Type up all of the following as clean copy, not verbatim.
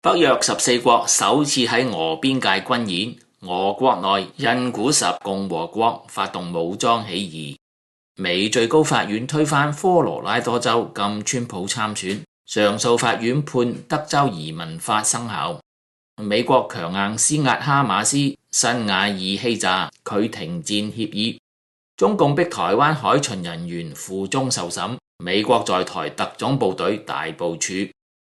北約14國首次喺俄邊界軍演，俄國內印古什共和國發動武裝起義。美最高法院推翻科羅拉多州禁川普參選，上訴法院判德州移民法生效。美國強硬施壓哈馬斯，辛瓦爾欺詐拒停戰協議。中共逼台灣海巡人員負終受審，美國在台特種部隊大部署。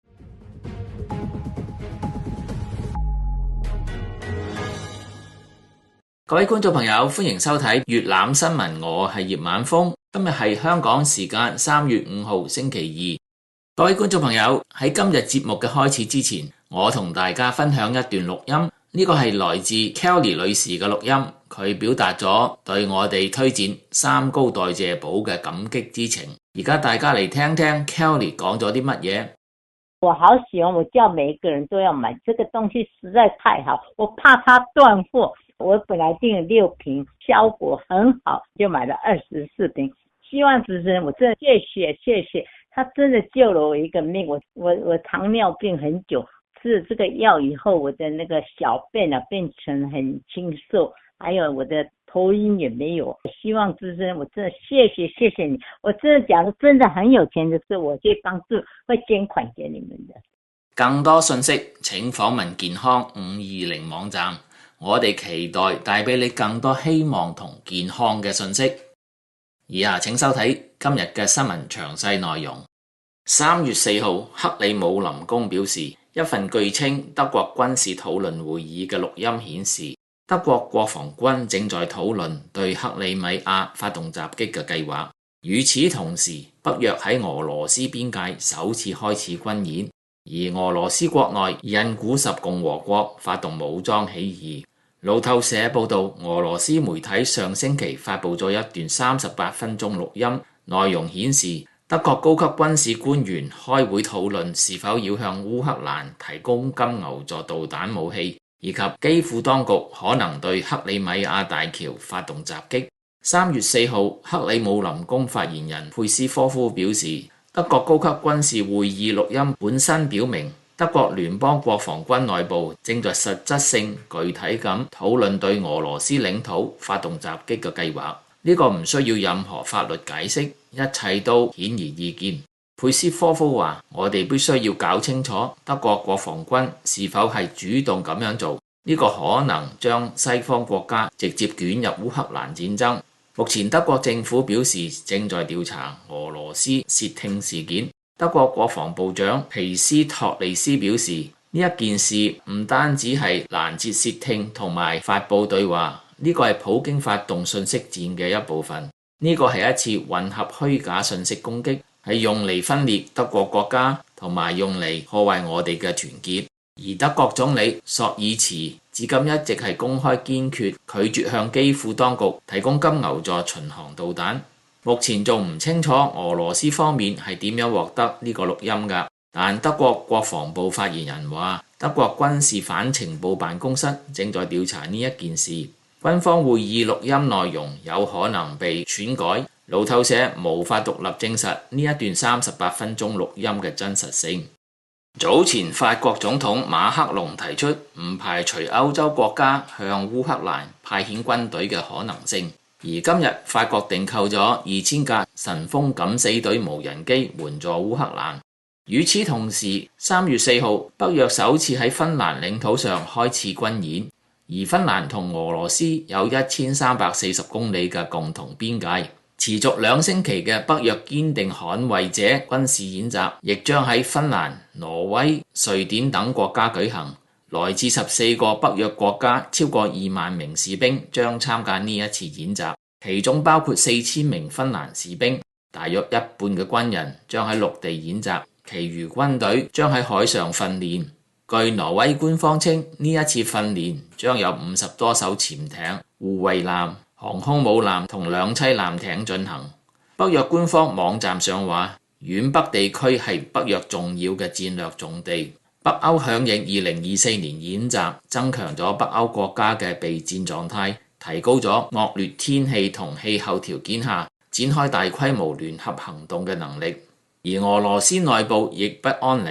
各位觀眾朋友，歡迎收睇粵覽新聞，我係葉晚風。今日係香港時間3月5號星期二。各位觀眾朋友，喺今日節目嘅開始之前，我同大家分享一段錄音。呢個係來自 Kelly 女士嘅錄音，佢表達咗對我哋推薦三高代謝寶嘅感激之情。而家大家嚟聽聽 Kelly 講咗啲乜嘢。 我好喜歡，我叫每一個人都要買，這個東西實在太好，我怕它斷貨。我本來訂了6瓶，效果很好，就買了24瓶。希望主持人，我真的謝謝，他真的救了我一個命。我糖尿病很久，吃了這個藥以後，我的那個小便變成很清瘦，還有我的頭暈也沒有。希望主持人，我真的謝謝你。我真的假如真的很有錢的事，我會幫助，會捐款給你們的。 更多信息請訪問健康520網站。我哋期待帶俾你更多希望同健康嘅信息。以下請收睇今日嘅新聞詳細內容。3月4號，克里姆林宮表示，一份據稱德國軍事討論會議嘅錄音顯示，德國國防軍正在討論對克里米亞發動襲擊嘅計劃。與此同時，北約喺俄羅斯邊界首次開始軍演，而俄羅斯國內印古什共和國發動武裝起義。路透社報道，俄羅斯媒體上星期發布咗一段38分鐘錄音，內容顯示德國高級軍事官員開會討論是否要向烏克蘭提供金牛座導彈武器，以及基輔當局可能對克里米亞大橋發動襲擊。3月4號，克里姆林宮發言人佩斯科夫表示，德國高級軍事會議錄音本身表明，德國聯邦國防軍內部正在實質性具體咁討論對俄羅斯領土發動襲擊嘅計劃。呢個唔需要任何法律解釋，一切都顯而易見。佩斯科夫話：我哋必須要搞清楚德國國防軍是否係主動咁樣做，呢個可能將西方國家直接捲入烏克蘭戰爭。目前德國政府表示正在調查俄羅斯竊聽事件。德國國防部長皮斯托利斯表示，呢一件事唔單止係攔截竊聽同埋發佈對話，呢個係普京發動信息戰嘅一部分。呢個係一次混合虛假信息攻擊，係用嚟分裂德國國家同埋用嚟破壞我哋嘅團結。而德國總理朔爾茨至今一直係公開堅決拒絕向基輔當局提供金牛座巡航導彈。目前仲唔清楚俄羅斯方面係點樣獲得呢個錄音㗎，但德國國防部發言人話，德國軍事反情報辦公室正在調查呢一件事。軍方會議錄音內容有可能被篡改，路透社無法獨立證實呢一段38分鐘錄音嘅真實性。早前法國總統馬克龍提出唔排除歐洲國家向烏克蘭派遣軍隊嘅可能性。而今日法國訂購咗2000架神風敢死隊無人機援助烏克蘭。與此同時，3月4號，北約首次喺芬蘭領土上開始軍演，而芬蘭同俄羅斯有1340公里嘅共同邊界。持續2星期嘅北約堅定捍衛者軍事演習亦將喺芬蘭、挪威、瑞典等國家舉行。來自14個北約國家超過2萬名士兵將參加呢一次演習，其中包括4000名芬蘭士兵，大約一半嘅軍人將喺陸地演習，其餘軍隊將喺海上訓練。據挪威官方稱，呢一次訓練將有50多艘潛艇、護衛艦、航空母艦同兩棲艦艇進行。北約官方網站上話，遠北地區係北約重要嘅戰略重地。北歐響應2024年演習，增強咗北歐國家嘅備戰狀態，提高咗惡劣天氣同氣候條件下展開大規模聯合行動嘅能力。而俄羅斯內部亦不安寧，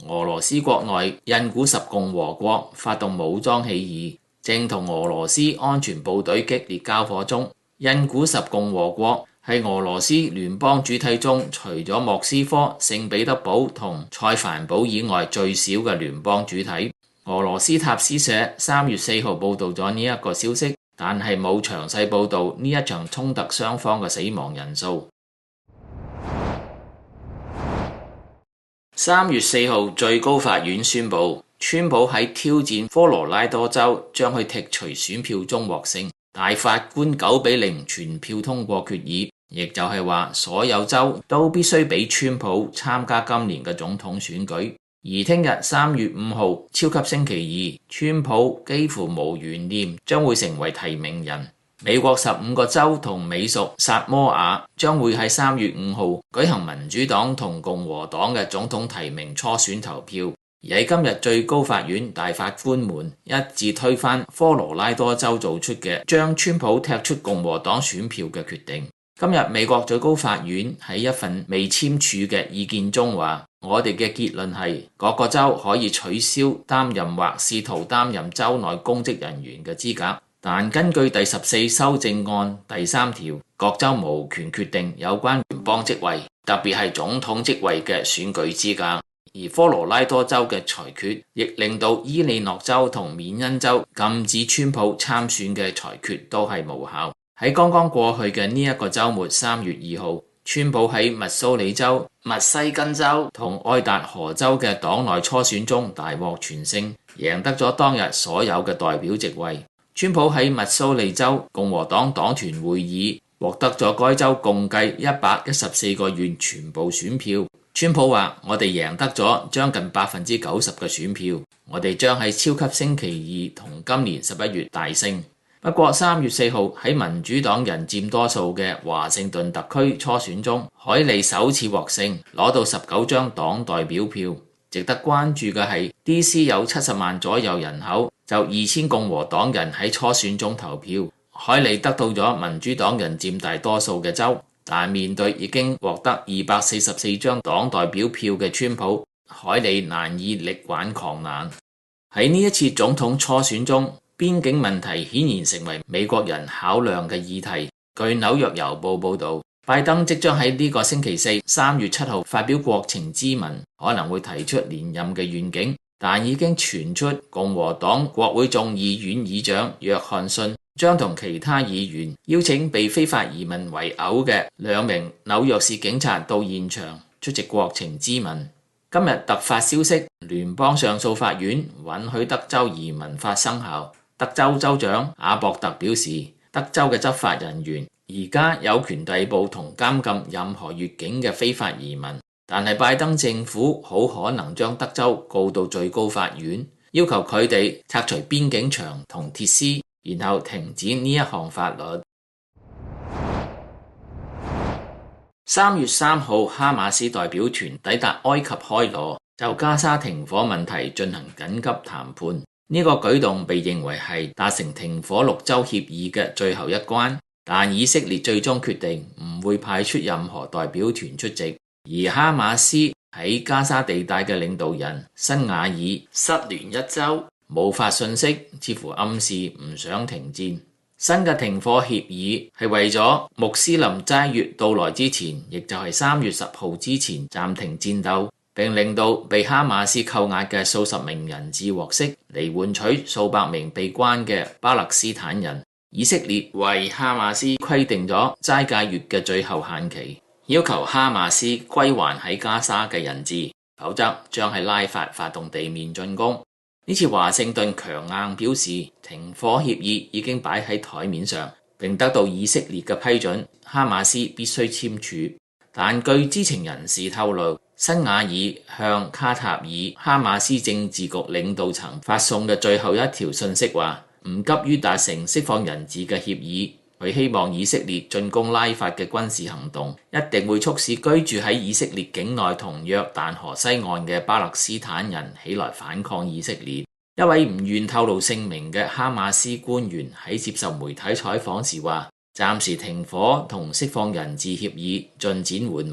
俄羅斯國內印古什共和國發動武裝起義，正同俄羅斯安全部隊激烈交火中。印古什共和國係俄羅斯聯邦主體中除咗莫斯科、聖彼得堡同塞凡堡以外最小嘅聯邦主體。俄羅斯塔斯社3月4號報導咗呢一個消息，但係冇詳細報導呢一場衝突雙方嘅死亡人數。3月4號，最高法院宣布，川普喺挑戰科羅拉多州將去剔除選票中獲勝，大法官9-0全票通過決議，亦就係話所有州都必須俾川普參加今年嘅總統選舉。而聽日3月5號，超級星期二，川普幾乎無懸念將會成為提名人。美國15個州同美屬薩摩亞將會喺3月5號舉行民主黨同共和黨嘅總統提名初選投票。而喺今日，最高法院大法官們一致推翻科羅拉多州做出嘅將川普踢出共和黨選票嘅決定。今日美國最高法院喺一份未簽署嘅意見中話，我哋嘅結論係各個州可以取消擔任或試圖擔任州內公職人員嘅資格，但根據第14修正案第3條，各州無權決定有關聯邦職位，特別係總統職位嘅選舉資格。而科羅拉多州嘅裁決亦令到伊利諾州同緬因州禁止川普參選嘅裁決都係無效。喺剛剛過去嘅呢一個週末3月2號，川普喺密蘇里州、密西根州同愛達荷州嘅黨內初選中大獲全勝，贏得咗當日所有嘅代表席位。川普喺密蘇里州共和黨黨團會議獲得咗該州共計114個縣全部選票。川普話：我哋贏得咗將近90%嘅選票，我哋將喺超級星期二同今年11月大勝。不過3月4號喺民主黨人佔多數嘅華盛頓特區初選中，海利首次獲勝，攞到19張黨代表票。值得關注嘅係 DC 有70萬左右人口，就2000共和黨人喺初選中投票。海利得到咗民主黨人佔大多數嘅州，但面對已經獲得244張黨代表票嘅川普，海利難以力挽狂瀾。喺呢一次總統初選中，邊境問題顯然成為美國人考量嘅議題。據紐約郵報報導，拜登即將喺呢個星期四3月7號發表國情咨文，可能會提出連任嘅願景，但已經傳出共和黨國會眾議院議長約翰遜將同其他議員邀請被非法移民圍毆嘅2名紐約市警察到現場出席國情咨文。今日突發消息，聯邦上訴法院允許德州移民法生效。德州州長阿博特表示，德州嘅執法人員而家有權逮捕同監禁任何越境嘅非法移民，但係拜登政府好可能將德州告到最高法院，要求佢哋拆除邊境牆同鐵絲，然後停止呢一項法律。3月3號，哈馬斯代表團抵達埃及開羅，就加沙停火問題進行緊急談判。呢個舉動被認為係達成停火6週協議嘅最後一關，但以色列最終決定唔會派出任何代表團出席。而哈馬斯喺加沙地帶嘅領導人辛瓦爾失聯1週，冇發信息，似乎暗示唔想停戰。新嘅停火協議係為咗穆斯林齋月到來之前，亦就係3月10號之前暫停戰鬥，並令到被哈馬斯扣押嘅數十名人質獲釋，嚟換取數百名被關嘅巴勒斯坦人。以色列為哈馬斯規定咗齋戒月嘅最後限期，要求哈馬斯歸還喺加沙嘅人質，否則將係拉法發動地面進攻。呢次華盛頓強硬表示，停火協議已經擺喺台面上，並得到以色列嘅批准，哈馬斯必須簽署。但據知情人士透露，辛瓦爾向卡塔爾哈馬斯政治局領導層發送嘅最後一條信息話，唔急於達成釋放人質嘅協議。佢希望以色列進攻拉法嘅軍事行動一定會促使居住喺以色列境內同約旦河西岸嘅巴勒斯坦人起來反抗以色列。一位唔願透露姓名嘅哈馬斯官員喺接受媒體採訪時話，暫時停火同釋放人質協議進展緩慢，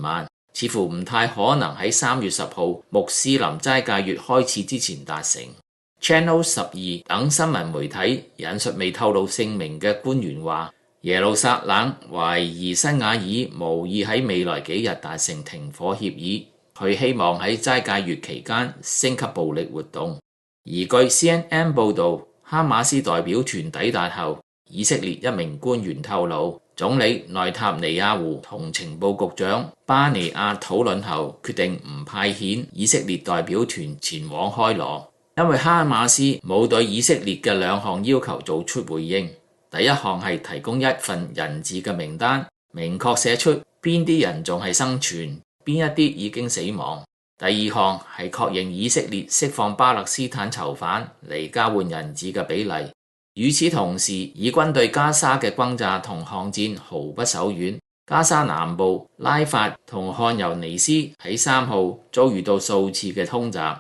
似乎唔太可能喺3月10號穆斯林齋戒月開始之前達成。Channel 12等新聞媒體引述未透露姓名嘅官員話，耶路撒冷懷疑辛瓦爾無意喺未來幾日達成停火協議，佢希望喺齋戒月期間升級暴力活動。而據 CNN 報導，哈馬斯代表團抵達後，以色列一名官員透露，總理內塔尼亞胡同情報局長巴尼亞討論後，決定唔派遣以色列代表團前往開羅，因為哈馬斯冇對以色列嘅2項要求做出回應。第一項係提供一份人質嘅名單，明確寫出邊啲人仲係生存，邊一啲已經死亡。第二項係確認以色列釋放巴勒斯坦囚犯嚟交換人質嘅比例。與此同時，以軍對加沙嘅轟炸同巷戰毫不手軟。加沙南部拉法同漢尤尼斯喺3號遭遇到數次嘅空襲。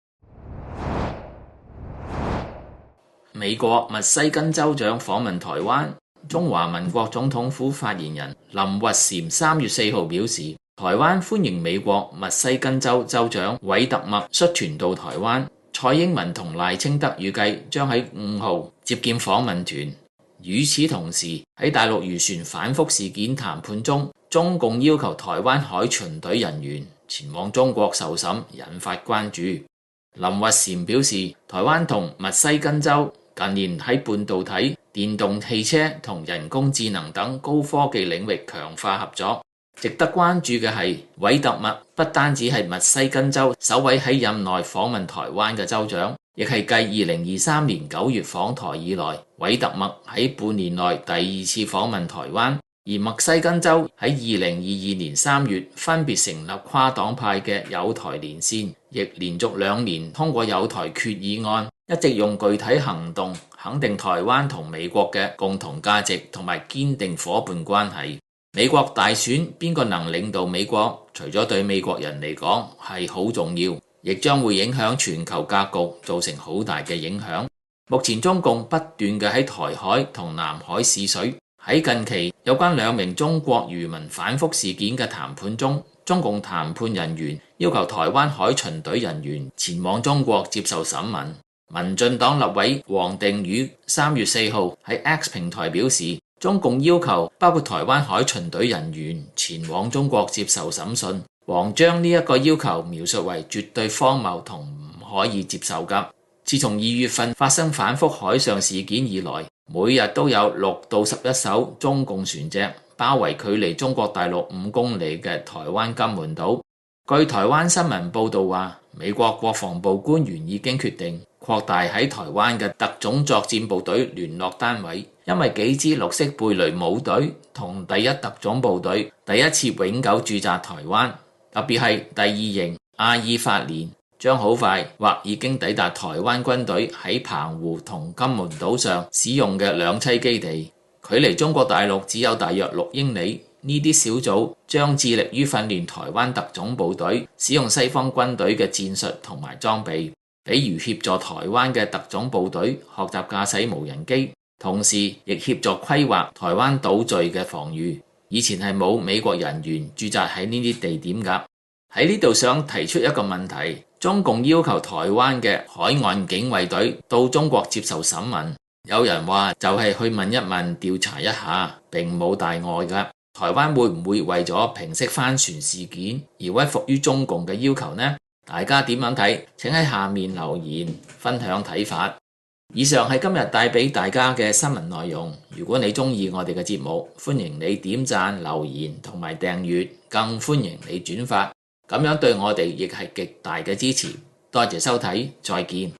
美國密西根州長訪問台灣，中華民國總統府發言人林聿禪3月4號表示，台灣歡迎美國密西根州州長韋特默率團到台灣。蔡英文同賴清德預計將喺5號接見訪問團。與此同時，喺大陸漁船反覆事件談判中，中共要求台灣海巡隊人員前往中國受審，引發關注。林聿禪表示，台灣同密西根州近年喺半導體、電動汽車同人工智能等高科技領域強化合作。值得關注嘅係，韋特默不單止係密西根州首位喺任內訪問台灣嘅州長，亦係繼2023年9月訪台以來，韋特默喺半年內第2次訪問台灣。而密西根州喺2022年3月分別成立跨黨派嘅友台連線，亦連續2年通過友台決議案，一直用具體行動肯定台灣同美國嘅共同價值同埋堅定夥伴關係。美國大選邊個能領導美國，除咗對美國人嚟講係好重要，亦將會影響全球格局，造成好大嘅影響。目前中共不斷嘅喺台海同南海試水。喺近期有關2名中國漁民反覆事件嘅談判中，中共談判人員要求台灣海巡隊人員前往中國接受審問。民進黨立委王定宇3月4號喺 X 平台表示，中共要求包括台灣海巡隊人員前往中國接受審訊。王將呢一個要求描述為絕對荒謬同唔可以接受㗎。自從2月份發生反覆海上事件以來，每日都有6到11艘中共船隻包圍距離中國大陸5公里嘅台灣金門島。據台灣新聞報導話，美國國防部官員已經決定擴大喺台灣嘅特種作戰部隊聯絡單位，因為幾支綠色貝雷武隊同第1特種部隊第1次永久駐紮台灣，特別係第2營阿爾法連將好快或已經抵達台灣軍隊喺澎湖同金門島上使用嘅兩棲基地，距離中國大陸只有大約6英里。呢啲小組將致力於訓練台灣特種部隊使用西方軍隊嘅戰術同埋裝備，比如協助台灣嘅特種部隊學習駕駛無人機，同時亦協助規劃台灣島嶼嘅防禦。以前係冇美國人員駐紮喺呢啲地點㗎。喺呢度想提出一個問題，中共要求台灣嘅海岸警衛隊到中國接受審問，有人話就係去問一問調查一下，並冇大礙㗎。台灣會唔會為咗平息帆船事件而屈服於中共嘅要求呢？大家點樣睇？請喺下面留言分享睇法。以上係今日帶俾大家嘅新聞內容。如果你鍾意我哋嘅節目，歡迎你點讚、留言同埋訂閱，更歡迎你轉發，咁樣對我哋亦係極大嘅支持。多謝收睇，再見。